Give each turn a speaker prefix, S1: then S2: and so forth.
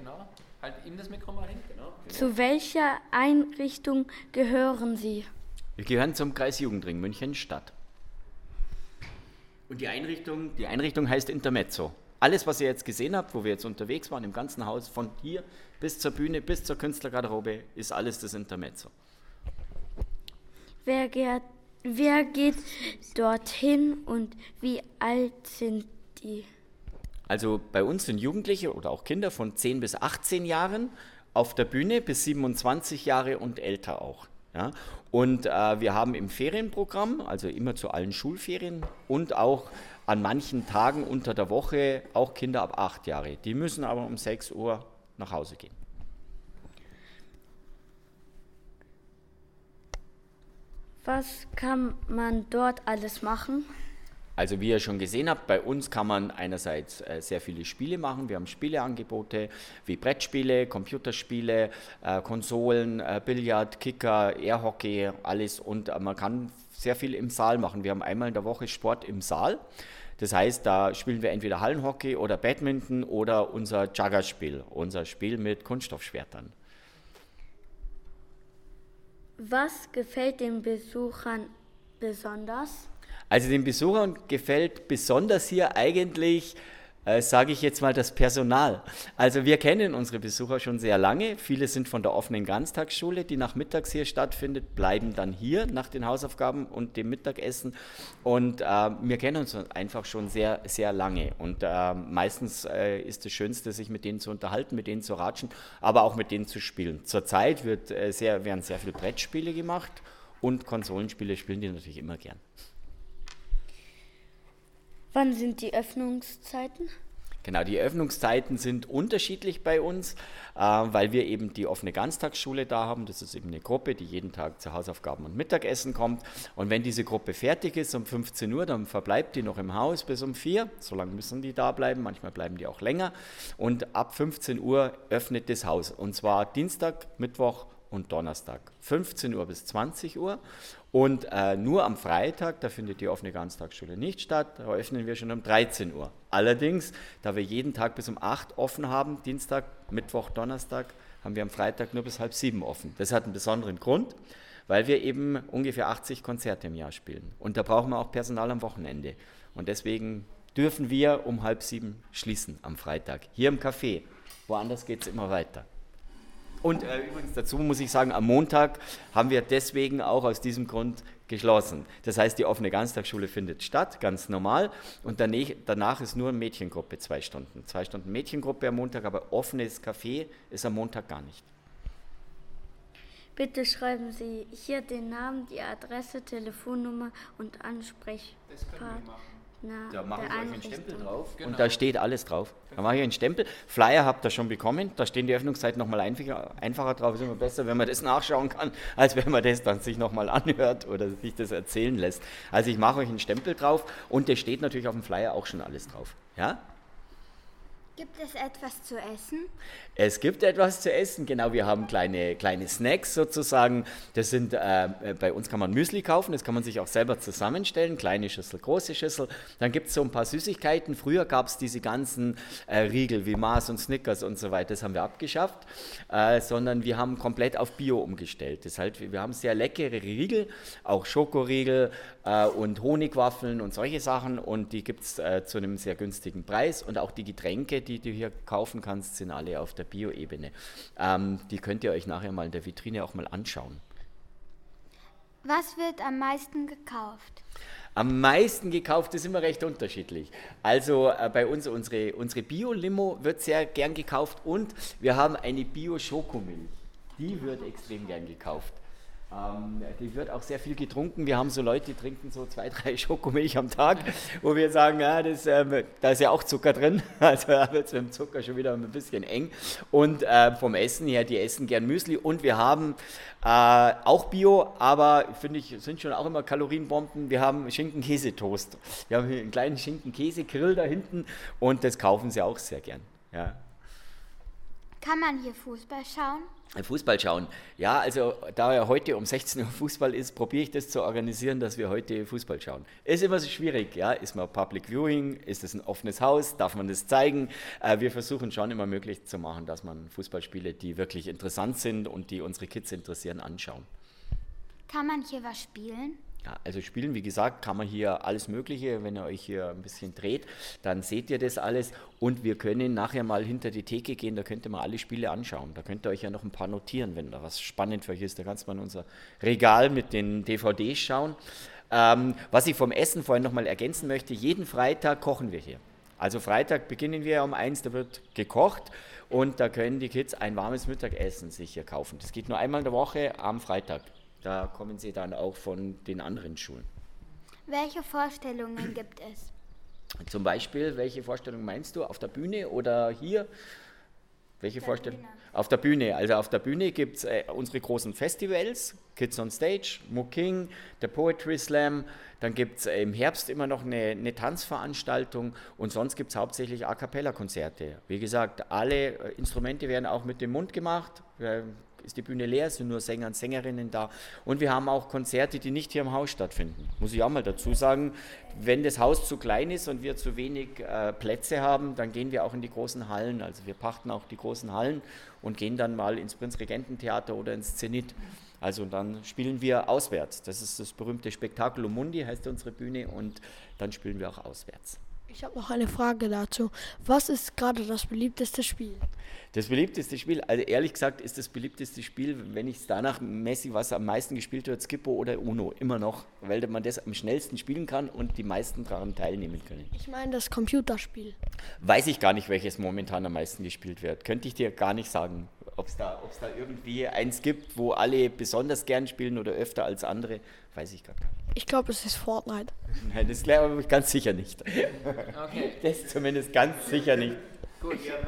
S1: genau. Halt ihm das Mikro mal hin, genau.
S2: Zu welcher Einrichtung gehören Sie?
S3: Wir gehören zum Kreisjugendring München Stadt. Und die Einrichtung heißt Intermezzo. Alles, was ihr jetzt gesehen habt, wo wir jetzt unterwegs waren, im ganzen Haus, von hier bis zur Bühne, bis zur Künstlergarderobe, ist alles das Intermezzo.
S2: Wer geht dorthin und wie alt sind die?
S3: Also bei uns sind Jugendliche oder auch Kinder von 10 bis 18 Jahren auf der Bühne, bis 27 Jahre und älter auch. Ja? Und wir haben im Ferienprogramm, also immer zu allen Schulferien und auch an manchen Tagen unter der Woche auch Kinder ab 8 Jahre. Die müssen aber um 6 Uhr nach Hause gehen.
S2: Was kann man dort alles machen?
S3: Also wie ihr schon gesehen habt, bei uns kann man einerseits sehr viele Spiele machen. Wir haben Spieleangebote wie Brettspiele, Computerspiele, Konsolen, Billard, Kicker, Airhockey, alles. Und man kann sehr viel im Saal machen. Wir haben einmal in der Woche Sport im Saal. Das heißt, da spielen wir entweder Hallenhockey oder Badminton oder unser Juggerspiel, unser Spiel mit Kunststoffschwertern.
S2: Was gefällt den Besuchern besonders?
S3: Also den Besuchern gefällt besonders hier eigentlich, sage ich jetzt mal, das Personal. Also wir kennen unsere Besucher schon sehr lange. Viele sind von der offenen Ganztagsschule, die nachmittags hier stattfindet, bleiben dann hier nach den Hausaufgaben und dem Mittagessen. Und wir kennen uns einfach schon sehr, sehr lange. Und meistens ist das Schönste, sich mit denen zu unterhalten, mit denen zu ratschen, aber auch mit denen zu spielen. Zurzeit werden sehr viele Brettspiele gemacht und Konsolenspiele spielen die natürlich immer gern.
S2: Wann sind die Öffnungszeiten?
S3: Genau, die Öffnungszeiten sind unterschiedlich bei uns, weil wir eben die offene Ganztagsschule da haben. Das ist eben eine Gruppe, die jeden Tag zu Hausaufgaben und Mittagessen kommt. Und wenn diese Gruppe fertig ist um 15 Uhr, dann verbleibt die noch im Haus bis um 4. So lange müssen die da bleiben, manchmal bleiben die auch länger. Und ab 15 Uhr öffnet das Haus. Und zwar Dienstag, Mittwoch und Donnerstag, 15 Uhr bis 20 Uhr. Und nur am Freitag, da findet die offene Ganztagsschule nicht statt, da öffnen wir schon um 13 Uhr. Allerdings, da wir jeden Tag bis um 8 offen haben, Dienstag, Mittwoch, Donnerstag, haben wir am Freitag nur bis halb 7 offen. Das hat einen besonderen Grund, weil wir eben ungefähr 80 Konzerte im Jahr spielen. Und da brauchen wir auch Personal am Wochenende. Und deswegen dürfen wir um halb 7 schließen am Freitag. Hier im Café. Woanders geht es immer weiter. Und übrigens dazu muss ich sagen, am Montag haben wir deswegen auch aus diesem Grund geschlossen. Das heißt, die offene Ganztagsschule findet statt, ganz normal. Und danach ist nur eine Mädchengruppe 2 Stunden. 2 Stunden Mädchengruppe am Montag, aber offenes Café ist am Montag gar nicht.
S2: Bitte schreiben Sie hier den Namen, die Adresse, Telefonnummer und Ansprechpartner.
S3: Da mache ich euch einen Stempel drauf
S1: Genau.
S3: und da steht alles drauf. Da mache ich einen Stempel. Flyer habt ihr schon bekommen, da stehen die Öffnungszeiten nochmal einfacher drauf. Ist immer besser, wenn man das nachschauen kann, als wenn man das dann sich nochmal anhört oder sich das erzählen lässt. Also ich mache euch einen Stempel drauf und da steht natürlich auf dem Flyer auch schon alles drauf. Ja?
S4: Gibt es etwas zu essen?
S3: Es gibt etwas zu essen, genau, wir haben kleine Snacks sozusagen. Das sind, bei uns kann man Müsli kaufen, das kann man sich auch selber zusammenstellen, kleine Schüssel, große Schüssel. Dann gibt es so ein paar Süßigkeiten. Früher gab es diese ganzen Riegel wie Mars und Snickers und so weiter, das haben wir abgeschafft, sondern wir haben komplett auf Bio umgestellt. Das heißt, wir haben sehr leckere Riegel, auch Schokoriegel und Honigwaffeln und solche Sachen und die gibt es zu einem sehr günstigen Preis und auch die Getränke, die du hier kaufen kannst, sind alle auf der Bio-Ebene. Die könnt ihr euch nachher mal in der Vitrine auch mal anschauen.
S4: Was wird am meisten gekauft?
S3: Am meisten gekauft ist immer recht unterschiedlich. Also bei uns, unsere Bio-Limo wird sehr gern gekauft und wir haben eine Bio-Schokomilch. Die wird extrem gern gekauft. Die wird auch sehr viel getrunken. Wir haben so Leute, die trinken so 2, 3 Schokomilch am Tag, wo wir sagen, ja, da ist ja auch Zucker drin, also da wird es mit dem Zucker schon wieder ein bisschen eng. Und vom Essen her, die essen gern Müsli und wir haben auch Bio, aber finde ich, sind schon auch immer Kalorienbomben. Wir haben Schinken-Käse-Toast. Wir haben hier einen kleinen Schinken-Käse-Grill da hinten und das kaufen sie auch sehr gern. Ja.
S4: Kann man hier Fußball schauen?
S3: Fußball schauen. Ja, also da ja heute um 16 Uhr Fußball ist, probiere ich das zu organisieren, dass wir heute Fußball schauen. Ist immer so schwierig, ja. Ist man Public Viewing? Ist es ein offenes Haus? Darf man das zeigen? Wir versuchen schon immer möglich zu machen, dass man Fußballspiele, die wirklich interessant sind und die unsere Kids interessieren, anschauen.
S4: Kann man hier was spielen?
S3: Ja, also spielen, wie gesagt, kann man hier alles Mögliche. Wenn ihr euch hier ein bisschen dreht, dann seht ihr das alles. Und wir können nachher mal hinter die Theke gehen, da könnt ihr mal alle Spiele anschauen. Da könnt ihr euch ja noch ein paar notieren, wenn da was spannend für euch ist. Da kannst du mal in unser Regal mit den DVDs schauen. Was ich vom Essen vorhin nochmal ergänzen möchte, jeden Freitag kochen wir hier. Also Freitag beginnen wir um 1, da wird gekocht und da können die Kids ein warmes Mittagessen sich hier kaufen. Das geht nur einmal in der Woche am Freitag. Da kommen sie dann auch von den anderen Schulen.
S4: Welche Vorstellungen gibt es?
S3: Zum Beispiel, welche Vorstellung meinst du? Auf der Bühne oder hier? Welche Vorstellung?
S4: Bühne.
S3: Auf der Bühne. Also auf der Bühne gibt es unsere großen Festivals, Kids on Stage, Muking, der Poetry Slam. Dann gibt es im Herbst immer noch eine Tanzveranstaltung und sonst gibt es hauptsächlich A-Cappella-Konzerte. Wie gesagt, alle Instrumente werden auch mit dem Mund gemacht. Ist die Bühne leer, sind nur Sänger und Sängerinnen da. Und wir haben auch Konzerte, die nicht hier im Haus stattfinden. Muss ich auch mal dazu sagen, wenn das Haus zu klein ist und wir zu wenig Plätze haben, dann gehen wir auch in die großen Hallen. Also wir pachten auch die großen Hallen und gehen dann mal ins Prinzregententheater oder ins Zenit. Also dann spielen wir auswärts. Das ist das berühmte Spettaculo Mundi, heißt unsere Bühne, und dann spielen wir auch auswärts.
S5: Ich habe noch eine Frage dazu. Was ist gerade das beliebteste Spiel?
S3: Das beliebteste Spiel, also ehrlich gesagt, ist das beliebteste Spiel, wenn ich es danach messe, was am meisten gespielt wird, Skippo oder Uno, immer noch, weil man das am schnellsten spielen kann und die meisten daran teilnehmen können.
S5: Ich meine das Computerspiel.
S3: Weiß ich gar nicht, welches momentan am meisten gespielt wird. Könnte ich dir gar nicht sagen, ob es da irgendwie eins gibt, wo alle besonders gern spielen oder öfter als andere, weiß ich gar nicht.
S5: Ich glaube, es ist Fortnite.
S3: Nein, das glaube ich ganz sicher nicht.
S1: Okay.
S3: Das zumindest ganz sicher nicht.
S1: Gut, ja.